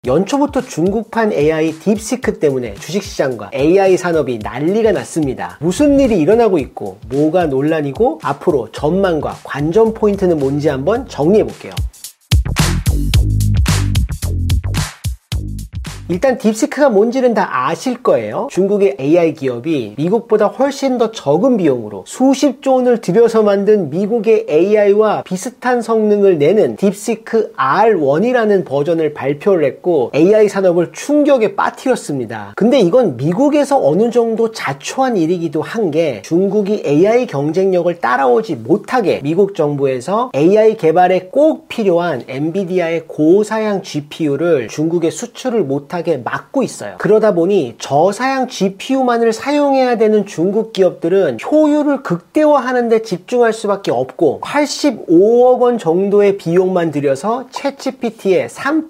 연초부터 중국판 AI 딥시크 때문에 주식시장과 AI 산업이 난리가 났습니다. 무슨 일이 일어나고 있고 뭐가 논란이고 앞으로 전망과 관전 포인트는 뭔지 한번 정리해볼게요. 일단 딥시크가 뭔지는 다 아실 거예요. 중국의 AI 기업이 미국보다 훨씬 더 적은 비용으로 수십조 원을 들여서 만든 미국의 AI와 비슷한 성능을 내는 딥시크 R1이라는 버전을 발표를 했고 AI 산업을 충격에 빠뜨렸습니다. 근데 이건 미국에서 어느 정도 자초한 일이기도 한 게 중국이 AI 경쟁력을 따라오지 못하게 미국 정부에서 AI 개발에 꼭 필요한 엔비디아의 고사양 GPU를 중국에 수출을 못하게 막고 있어요. 그러다 보니 저사양 GPU만을 사용해야 되는 중국 기업들은 효율을 극대화하는 데 집중할 수밖에 없고 85억 원 정도의 비용만 들여서 챗GPT의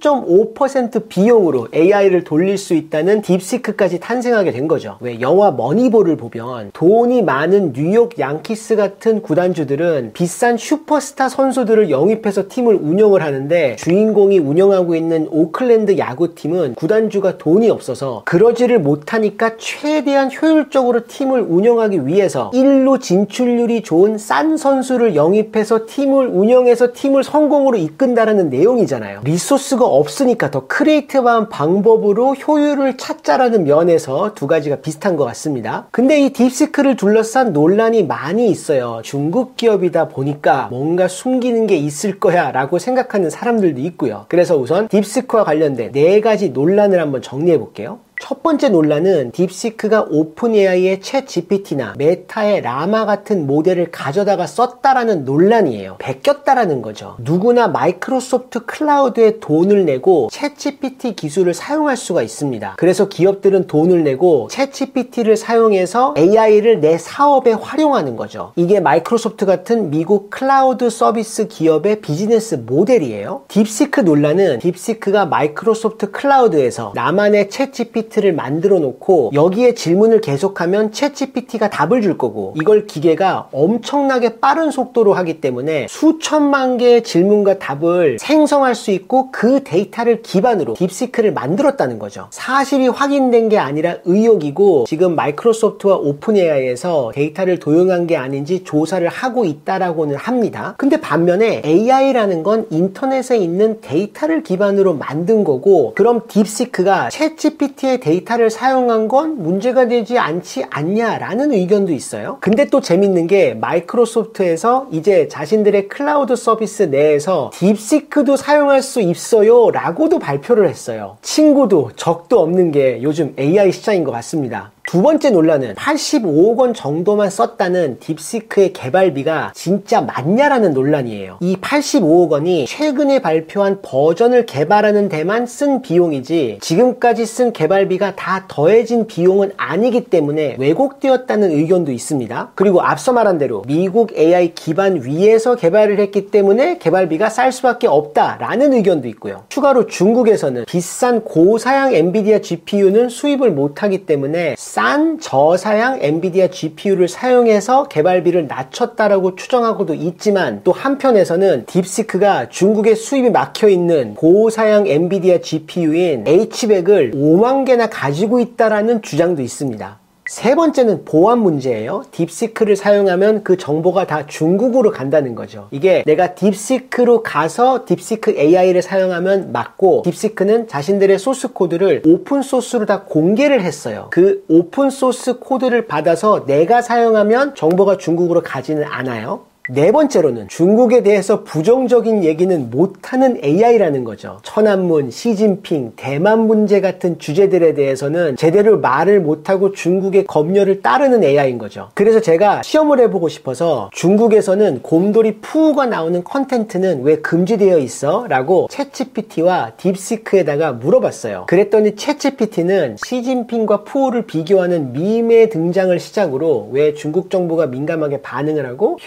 3.5% 비용으로 AI를 돌릴 수 있다는 딥시크까지 탄생하게 된 거죠. 왜 영화 머니볼을 보면 돈이 많은 뉴욕 양키스 같은 구단주들은 비싼 슈퍼스타 선수들을 영입해서 팀을 운영을 하는데 주인공이 운영하고 있는 오클랜드 야구팀은 구단주가 돈이 없어서 그러지를 못하니까 최대한 효율적으로 팀을 운영하기 위해서 일루 진출률이 좋은 싼 선수를 영입해서 팀을 운영해서 팀을 성공으로 이끈다라는 내용이잖아요. 리소스가 없으니까 더 크리에이티브한 방법으로 효율을 찾자라는 면에서 두 가지가 비슷한 것 같습니다. 근데 이 딥시크를 둘러싼 논란이 많이 있어요. 중국 기업이다 보니까 뭔가 숨기는 게 있을 거야 라고 생각하는 사람들도 있고요. 그래서 우선 딥시크와 관련된 4가지 논란을 한번 정리해 볼게요. 첫 번째 논란은 딥시크가 오픈 AI의 챗GPT나 메타의 라마 같은 모델을 가져다가 썼다라는 논란이에요. 베꼈다라는 거죠. 누구나 마이크로소프트 클라우드에 돈을 내고 챗GPT 기술을 사용할 수가 있습니다. 그래서 기업들은 돈을 내고 챗GPT를 사용해서 AI를 내 사업에 활용하는 거죠. 이게 마이크로소프트 같은 미국 클라우드 서비스 기업의 비즈니스 모델이에요. 딥시크 논란은 딥시크가 마이크로소프트 클라우드에서 나만의 챗GPT 를 만들어 놓고 여기에 질문을 계속하면 챗GPT가 답을 줄 거고 이걸 기계가 엄청나게 빠른 속도로 하기 때문에 수천만 개의 질문과 답을 생성할 수 있고 그 데이터를 기반으로 딥시크를 만들었다는 거죠. 사실이 확인된 게 아니라 의혹이고 지금 마이크로소프트와 오픈 AI에서 데이터를 도용한 게 아닌지 조사를 하고 있다라고는 합니다. 근데 반면에 AI라는 건 인터넷에 있는 데이터를 기반으로 만든 거고 그럼 딥시크가 챗GPT의 데이터를 사용한 건 문제가 되지 않지 않냐라는 의견도 있어요. 근데 또 재밌는 게 마이크로소프트에서 이제 자신들의 클라우드 서비스 내에서 딥시크도 사용할 수 있어요 라고도 발표를 했어요. 친구도 적도 없는 게 요즘 AI 시장인 것 같습니다. 두 번째 논란은 85억 원 정도만 썼다는 딥시크의 개발비가 진짜 맞냐라는 논란이에요. 이 85억 원이 최근에 발표한 버전을 개발하는 데만 쓴 비용이지 지금까지 쓴 개발비가 다 더해진 비용은 아니기 때문에 왜곡되었다는 의견도 있습니다. 그리고 앞서 말한 대로 미국 AI 기반 위에서 개발을 했기 때문에 개발비가 쌀 수밖에 없다라는 의견도 있고요. 추가로 중국에서는 비싼 고사양 엔비디아 GPU는 수입을 못하기 때문에 싼 저사양 엔비디아 GPU를 사용해서 개발비를 낮췄다라고 추정하고도 있지만 또 한편에서는 딥시크가 중국에 수입이 막혀있는 고사양 엔비디아 GPU인 H100을 5만 개나 가지고 있다라는 주장도 있습니다. 세 번째는 보안 문제예요. 딥시크를 사용하면 그 정보가 다 중국으로 간다는 거죠. 이게 내가 딥시크로 가서 딥시크 AI를 사용하면 맞고 딥시크는 자신들의 소스 코드를 오픈소스로 다 공개를 했어요. 그 오픈소스 코드를 받아서 내가 사용하면 정보가 중국으로 가지는 않아요. 네 번째로는 중국에 대해서 부정적인 얘기는 못하는 AI라는 거죠. 천안문, 시진핑, 대만 문제 같은 주제들에 대해서는 제대로 말을 못하고 중국의 검열을 따르는 AI인 거죠. 그래서 제가 시험을 해보고 싶어서 중국에서는 곰돌이 푸우가 나오는 컨텐츠는 왜 금지되어 있어? 라고 챗GPT와 딥시크에다가 물어봤어요. 그랬더니 챗GPT는 시진핑과 푸우를 비교하는 밈의 등장을 시작으로 왜 중국 정부가 민감하게 반응을 하고 표현의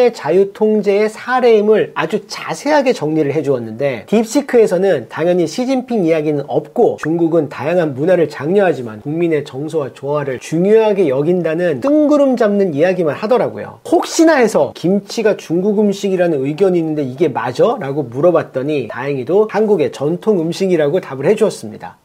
시간의 자유 통제의 사례임을 아주 자세하게 정리를 해주었는데, 딥시크에서는 당연히 시진핑 이야기는 없고 중국은 다양한 문화를 장려하지만 국민의 정서와 조화를 중요하게 여긴다는 뜬구름 잡는 이야기만 하더라고요. 혹시나 해서 김치가 중국 음식이라는 의견이 있는데 이게 맞아? 라고 물어봤더니 다행히도 한국의 전통 음식이라고 답을 해주었습니다.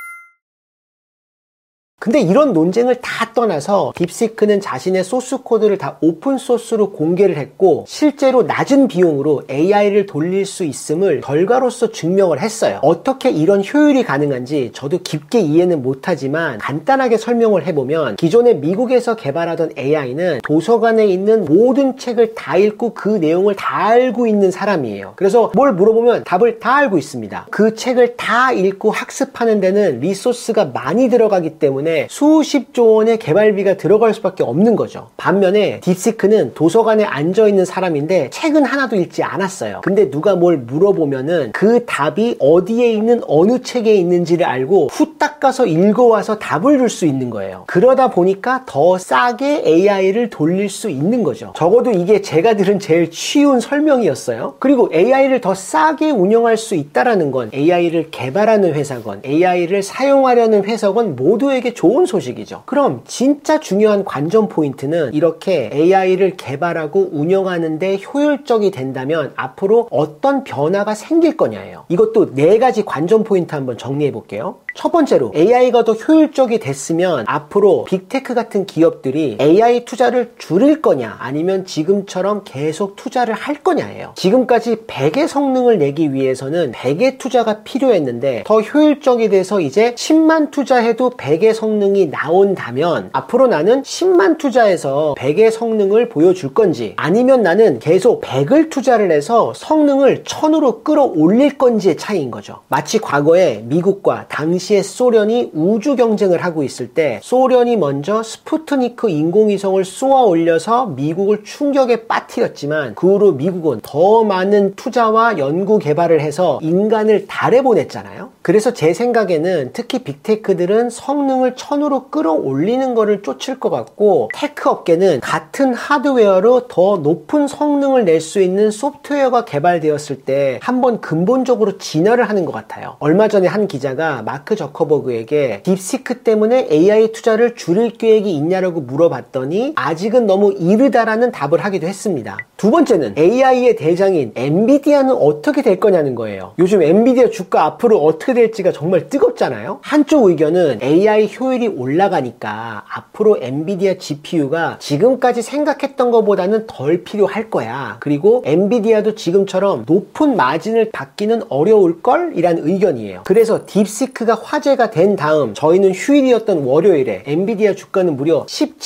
근데 이런 논쟁을 다 떠나서 딥시크는 자신의 소스 코드를 다 오픈소스로 공개를 했고 실제로 낮은 비용으로 AI를 돌릴 수 있음을 결과로서 증명을 했어요. 어떻게 이런 효율이 가능한지 저도 깊게 이해는 못하지만 간단하게 설명을 해보면, 기존에 미국에서 개발하던 AI는 도서관에 있는 모든 책을 다 읽고 그 내용을 다 알고 있는 사람이에요. 그래서 뭘 물어보면 답을 다 알고 있습니다. 그 책을 다 읽고 학습하는 데는 리소스가 많이 들어가기 때문에 수십조 원의 개발비가 들어갈 수밖에 없는 거죠. 반면에 딥시크는 도서관에 앉아있는 사람인데 책은 하나도 읽지 않았어요. 근데 누가 뭘 물어보면은 그 답이 어디에 있는 어느 책에 있는지를 알고 후딱 가서 읽어와서 답을 줄 수 있는 거예요. 그러다 보니까 더 싸게 AI를 돌릴 수 있는 거죠. 적어도 이게 제가 들은 제일 쉬운 설명이었어요. 그리고 AI를 더 싸게 운영할 수 있다라는 건 AI를 개발하는 회사건 AI를 사용하려는 회사건 모두에게 좋은 소식이죠. 그럼 진짜 중요한 관전 포인트는, 이렇게 AI를 개발하고 운영하는데 효율적이 된다면 앞으로 어떤 변화가 생길 거냐예요. 이것도 4가지 관전 포인트 한번 정리해 볼게요. 첫 번째로, AI가 더 효율적이 됐으면 앞으로 빅테크 같은 기업들이 AI 투자를 줄일 거냐 아니면 지금처럼 계속 투자를 할 거냐예요. 지금까지 100의 성능을 내기 위해서는 100의 투자가 필요했는데 더 효율적이 돼서 이제 10만 투자해도 100의 성능이 나온다면 앞으로 나는 10만 투자해서 100의 성능을 보여줄 건지, 아니면 나는 계속 100을 투자를 해서 성능을 1000으로 끌어올릴 건지의 차이인 거죠. 마치 과거에 미국과 당시의 소련이 우주 경쟁을 하고 있을 때 소련이 먼저 스푸트니크 인공위성을 쏘아 올려서 미국을 충격에 빠뜨렸지만 그 후로 미국은 더 많은 투자와 연구 개발을 해서 인간을 달에 보냈잖아요. 그래서 제 생각에는 특히 빅테크들은 성능을 1000으로 끌어올리는 거를 쫓을 것 같고, 테크 업계는 같은 하드웨어로 더 높은 성능을 낼 수 있는 소프트웨어가 개발되었을 때 한번 근본적으로 진화를 하는 것 같아요. 얼마 전에 한 기자가 마크 저커버그에게 딥시크 때문에 AI 투자를 줄일 계획이 있냐라고 물어봤더니 아직은 너무 이르다라는 답을 하기도 했습니다. 두 번째는, AI의 대장인 엔비디아는 어떻게 될 거냐는 거예요. 요즘 엔비디아 주가 앞으로 어떻게 될지가 정말 뜨겁잖아요. 한쪽 의견은 AI 효율이 올라가니까 앞으로 엔비디아 GPU가 지금까지 생각했던 것보다는 덜 필요할 거야. 그리고 엔비디아도 지금처럼 높은 마진을 받기는 어려울걸? 이란 의견이에요. 그래서 딥시크가 화제가 된 다음 저희는 휴일이었던 월요일에 엔비디아 주가는 무려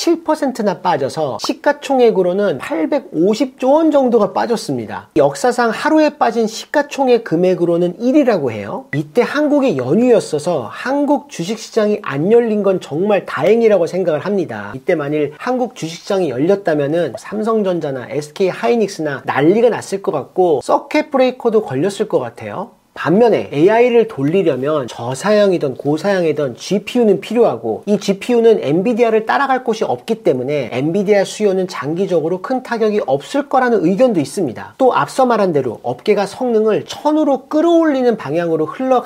17%나 빠져서 시가총액으로는 850조 원 정도가 빠졌습니다. 역사상 하루에 빠진 시가총액 금액으로는 1위라고 해요. 이때 한국이 연휴였어서 한국 주식시장이 안 열린 건 정말 다행이라고 생각을 합니다. 이때 만일 한국 주식시장이 열렸다면은 삼성전자나 SK하이닉스나 난리가 났을 것 같고 서킷 브레이커도 걸렸을 것 같아요. 반면에 AI를 돌리려면 저사양이든 고사양이든 GPU는 필요하고, 이 GPU는 엔비디아를 따라갈 곳이 없기 때문에 엔비디아 수요는 장기적으로 큰 타격이 없을 거라는 의견도 있습니다. 또 앞서 말한 대로 업계가 성능을 1000으로 끌어올리는 방향으로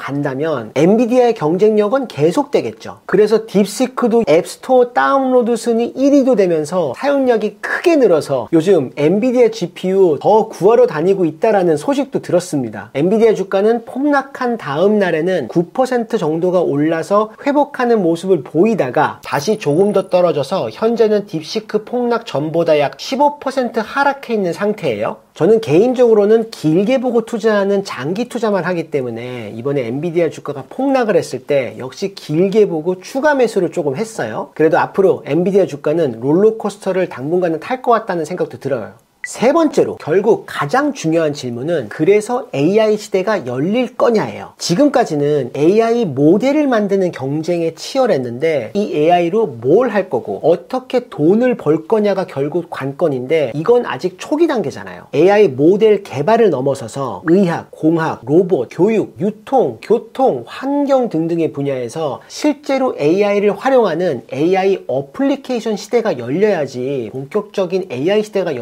흘러간다면 엔비디아의 경쟁력은 계속되겠죠. 그래서 딥시크도 앱스토어 다운로드 순위 1위도 되면서 사용량이 크게 늘어서 요즘 엔비디아 GPU 더 구하러 다니고 있다라는 소식도 들었습니다. 엔비디아 주가는 폭락한 다음 날에는 9% 정도가 올라서 회복하는 모습을 보이다가 다시 조금 더 떨어져서 현재는 딥시크 폭락 전보다 약 15% 하락해 있는 상태예요. 저는 개인적으로는 길게 보고 투자하는 장기 투자만 하기 때문에 이번에 엔비디아 주가가 폭락을 했을 때 역시 길게 보고 추가 매수를 조금 했어요. 그래도 앞으로 엔비디아 주가는 롤러코스터를 당분간은 탈 것 같다는 생각도 들어요. 세 번째로, 결국 가장 중요한 질문은 그래서 AI 시대가 열릴 거냐예요. 지금까지는 AI 모델을 만드는 경쟁에 치열했는데 이 AI로 뭘 할 거고 어떻게 돈을 벌 거냐가 결국 관건인데 이건 아직 초기 단계잖아요. AI 모델 개발을 넘어서서 의학, 공학, 로봇, 교육, 유통, 교통, 환경 등등의 분야에서 실제로 AI를 활용하는 AI 어플리케이션 시대가 열려야지 본격적인 AI 시대가 열린다고 생각합니다.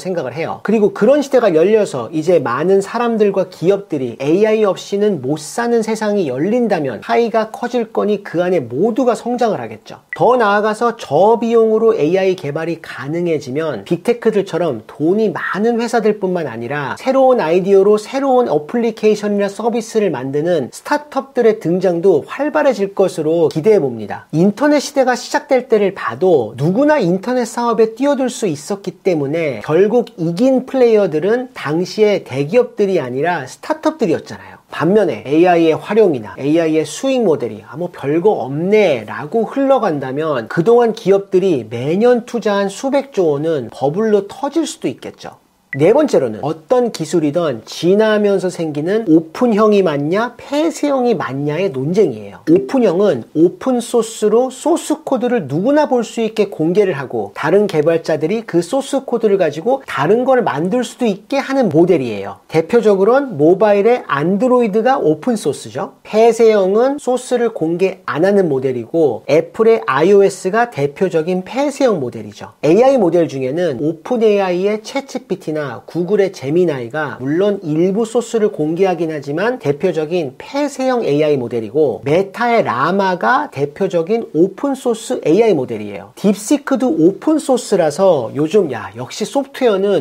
생각을 해요. 그리고 그런 시대가 열려서 이제 많은 사람들과 기업들이 AI 없이는 못 사는 세상이 열린다면 파이가 커질 거니 그 안에 모두가 성장을 하겠죠. 더 나아가서 저비용으로 AI 개발이 가능해지면 빅테크들처럼 돈이 많은 회사들뿐만 아니라 새로운 아이디어로 새로운 어플리케이션이나 서비스를 만드는 스타트업들의 등장도 활발해질 것으로 기대해 봅니다. 인터넷 시대가 시작될 때를 봐도 누구나 인터넷 사업에 뛰어들 수 있었기 때문에 결국 이긴 플레이어들은 당시에 대기업들이 아니라 스타트업들이었잖아요. 반면에 AI의 활용이나 AI의 수익 모델이 뭐 별거 없네 라고 흘러간다면 그동안 기업들이 매년 투자한 수백조 원은 버블로 터질 수도 있겠죠. 네 번째로는 어떤 기술이든 진화하면서 생기는 오픈형이 맞냐 폐쇄형이 맞냐의 논쟁이에요. 오픈형은 오픈소스로 소스 코드를 누구나 볼 수 있게 공개를 하고 다른 개발자들이 그 소스 코드를 가지고 다른 걸 만들 수도 있게 하는 모델이에요. 대표적으로는 모바일의 안드로이드가 오픈소스죠. 폐쇄형은 소스를 공개 안 하는 모델이고 애플의 iOS가 대표적인 폐쇄형 모델이죠. AI 모델 중에는 오픈 AI의 챗GPT나 구글의 제미나이가 물론 일부 소스를 공개하긴 하지만 대표적인 폐쇄형 AI 모델이고 메타의 라마가 대표적인 오픈소스 AI 모델이에요. 딥시크도 오픈소스라서 요즘 역시 소프트웨어는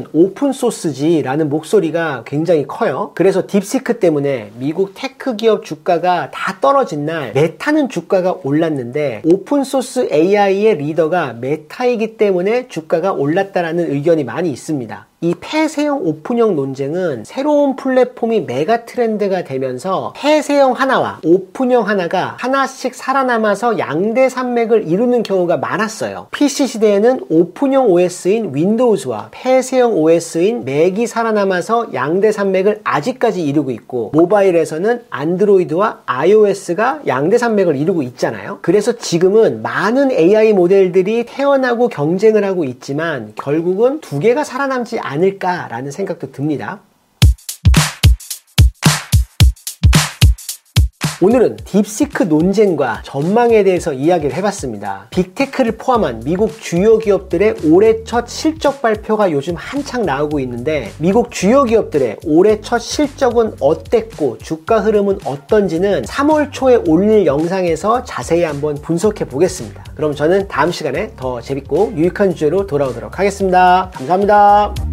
오픈소스지 라는 목소리가 굉장히 커요. 그래서 딥시크 때문에 미국 테크 기업 주가가 다 떨어진 날 메타는 주가가 올랐는데 오픈소스 AI의 리더가 메타이기 때문에 주가가 올랐다라는 의견이 많이 있습니다. 이 폐쇄형 오픈형 논쟁은 새로운 플랫폼이 메가 트렌드가 되면서 폐쇄형 하나와 오픈형 하나가 하나씩 살아남아서 양대 산맥을 이루는 경우가 많았어요. PC 시대에는 오픈형 OS인 윈도우즈와 폐쇄형 OS인 맥이 살아남아서 양대 산맥을 아직까지 이루고 있고 모바일에서는 안드로이드와 iOS가 양대 산맥을 이루고 있잖아요. 그래서 지금은 많은 AI 모델들이 태어나고 경쟁을 하고 있지만 결국은 두 개가 살아남지 않을까라는 생각도 듭니다. 오늘은 딥시크 논쟁과 전망에 대해서 이야기를 해봤습니다. 빅테크를 포함한 미국 주요 기업들의 올해 첫 실적 발표가 요즘 한창 나오고 있는데 미국 주요 기업들의 올해 첫 실적은 어땠고 주가 흐름은 어떤지는 3월 초에 올릴 영상에서 자세히 한번 분석해 보겠습니다. 그럼 저는 다음 시간에 더 재밌고 유익한 주제로 돌아오도록 하겠습니다. 감사합니다.